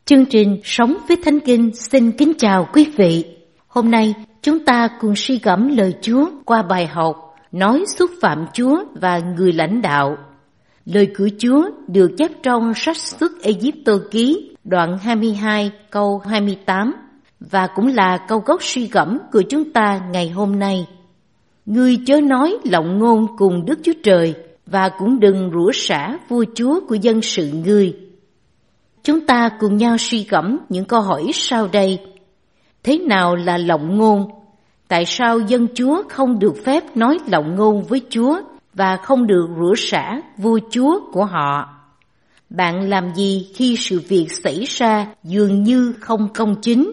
Chương trình Sống với Thánh Kinh xin kính chào quý vị. Hôm nay chúng ta cùng suy gẫm lời Chúa qua bài học Nói xúc phạm Chúa và người lãnh đạo. Lời của Chúa được chép trong sách Xuất Ê-díp-tô ký đoạn 22 câu 28 và cũng là câu gốc suy gẫm của chúng ta ngày hôm nay. Ngươi chớ nói lộng ngôn cùng Đức Chúa Trời và cũng đừng rủa xả vua chúa của dân sự ngươi. Chúng ta cùng nhau suy gẫm những câu hỏi sau đây. Thế nào là lộng ngôn? Tại sao dân Chúa không được phép nói lộng ngôn với Chúa và không được rủa xả vua chúa của họ? Bạn làm gì khi sự việc xảy ra dường như không công chính?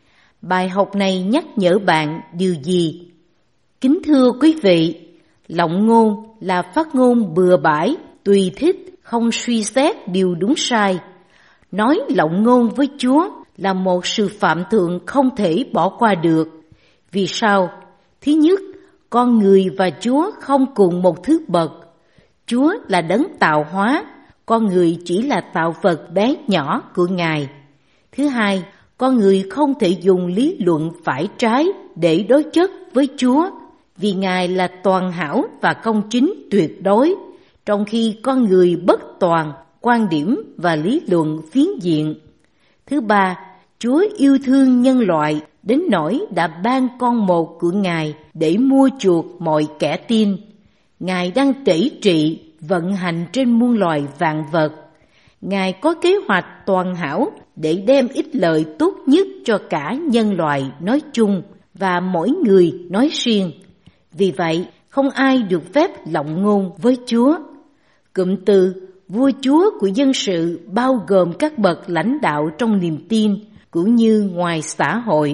Bài học này nhắc nhở bạn điều gì? Kính thưa quý vị, lộng ngôn là phát ngôn bừa bãi, tùy thích, không suy xét điều đúng sai. Nói lộng ngôn với Chúa là một sự phạm thượng không thể bỏ qua được. Vì sao? Thứ nhất, con người và Chúa không cùng một thứ bậc. Chúa là đấng tạo hóa, con người chỉ là tạo vật bé nhỏ của Ngài. Thứ hai, con người không thể dùng lý luận phải trái để đối chất với Chúa, vì Ngài là toàn hảo và công chính tuyệt đối, trong khi con người bất toàn, quan điểm và lý luận phiến diện. Thứ ba, Chúa yêu thương nhân loại đến nỗi đã ban con một của Ngài để mua chuộc mọi kẻ tin. Ngài đang tể trị, vận hành trên muôn loài vạn vật. Ngài có kế hoạch toàn hảo để đem ích lợi tốt nhất cho cả nhân loại nói chung và mỗi người nói riêng. Vì vậy, không ai được phép lộng ngôn với Chúa. Cụm từ vua chúa của dân sự bao gồm các bậc lãnh đạo trong niềm tin cũng như ngoài xã hội.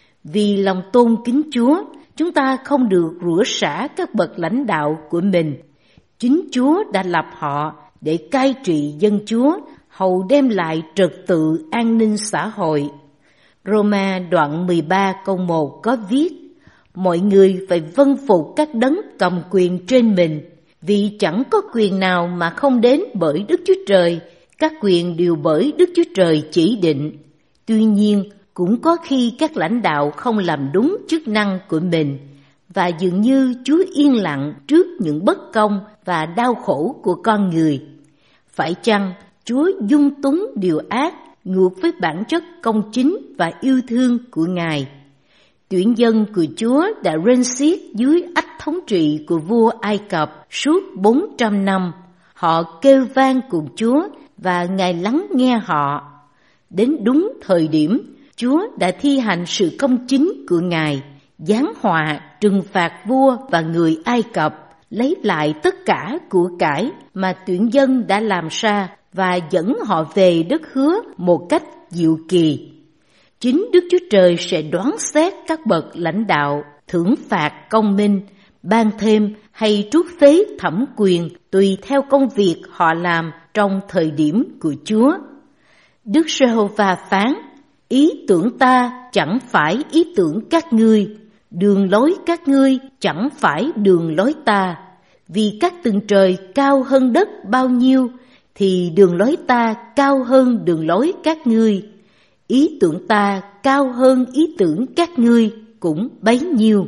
Vì lòng tôn kính Chúa, chúng ta không được rủa xả các bậc lãnh đạo của mình. Chính Chúa đã lập họ để cai trị dân Chúa, hầu đem lại trật tự an ninh xã hội. Roma đoạn 13 câu 1 có viết: mọi người phải vâng phục các đấng cầm quyền trên mình, vì chẳng có quyền nào mà không đến bởi Đức Chúa Trời, các quyền đều bởi Đức Chúa Trời chỉ định. Tuy nhiên, cũng có khi các lãnh đạo không làm đúng chức năng của mình, và dường như Chúa yên lặng trước những bất công và đau khổ của con người. Phải chăng Chúa dung túng điều ác, ngược với bản chất công chính và yêu thương của Ngài? Tuyển dân của Chúa đã rên xiết dưới ách thống trị của vua Ai Cập suốt 400 năm. Họ kêu vang cùng Chúa và Ngài lắng nghe họ. Đến đúng thời điểm, Chúa đã thi hành sự công chính của Ngài, giáng họa trừng phạt vua và người Ai Cập, lấy lại tất cả của cải mà tuyển dân đã làm ra và dẫn họ về đất hứa một cách diệu kỳ. Chính Đức Chúa Trời sẽ đoán xét các bậc lãnh đạo, thưởng phạt công minh, ban thêm hay trút phế thẩm quyền tùy theo công việc họ làm trong thời điểm của Chúa. Đức Giê-hô-va phán: ý tưởng ta chẳng phải ý tưởng các ngươi, đường lối các ngươi chẳng phải đường lối ta. Vì các tầng trời cao hơn đất bao nhiêu, thì đường lối ta cao hơn đường lối các ngươi. Ý tưởng ta cao hơn ý tưởng các ngươi cũng bấy nhiêu.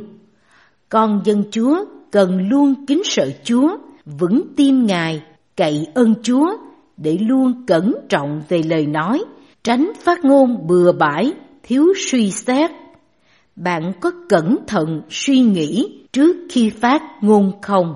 Con dân Chúa cần luôn kính sợ Chúa, vững tin Ngài, cậy ơn Chúa, để luôn cẩn trọng về lời nói, tránh phát ngôn bừa bãi, thiếu suy xét. Bạn có cẩn thận suy nghĩ trước khi phát ngôn không?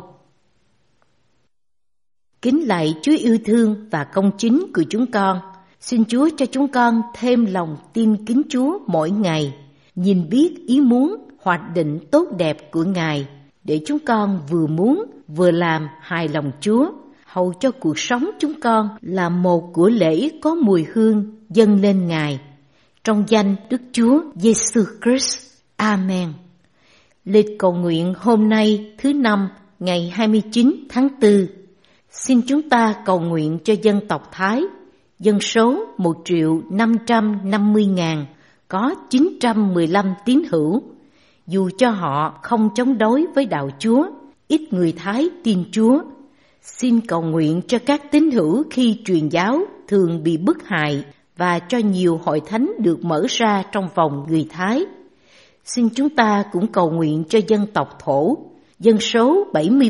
Kính lạy Chúa yêu thương và công chính của chúng con. Xin Chúa cho chúng con thêm lòng tin kính Chúa mỗi ngày, nhìn biết ý muốn, hoạch định tốt đẹp của Ngài, để chúng con vừa muốn vừa làm hài lòng Chúa, hầu cho cuộc sống chúng con là một của lễ có mùi hương dâng lên Ngài. Trong danh Đức Chúa Giêsu Christ. Amen. Lịch cầu nguyện hôm nay thứ Năm, ngày 29 tháng 4. Xin chúng ta cầu nguyện cho dân tộc Thái, dân số 1.550.000, có 915 tín hữu. Dù cho họ không chống đối với đạo Chúa, ít người Thái tin Chúa. Xin cầu nguyện cho các tín hữu khi truyền giáo thường bị bức hại và cho nhiều hội thánh được mở ra trong vòng người Thái. Xin chúng ta cũng cầu nguyện cho dân tộc Thổ, dân số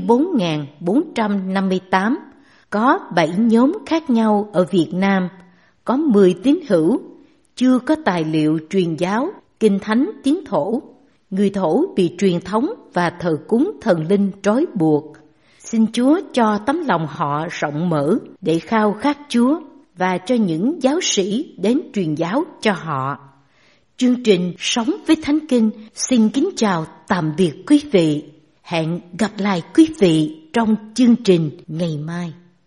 74.458, có 7 nhóm khác nhau ở Việt Nam, có 10 tín hữu, chưa có tài liệu truyền giáo, kinh thánh tiếng Thổ. Người Thổ bị truyền thống và thờ cúng thần linh trói buộc. Xin Chúa cho tấm lòng họ rộng mở để khao khát Chúa và cho những giáo sĩ đến truyền giáo cho họ. Chương trình Sống với Thánh Kinh xin kính chào tạm biệt quý vị. Hẹn gặp lại quý vị trong chương trình ngày mai.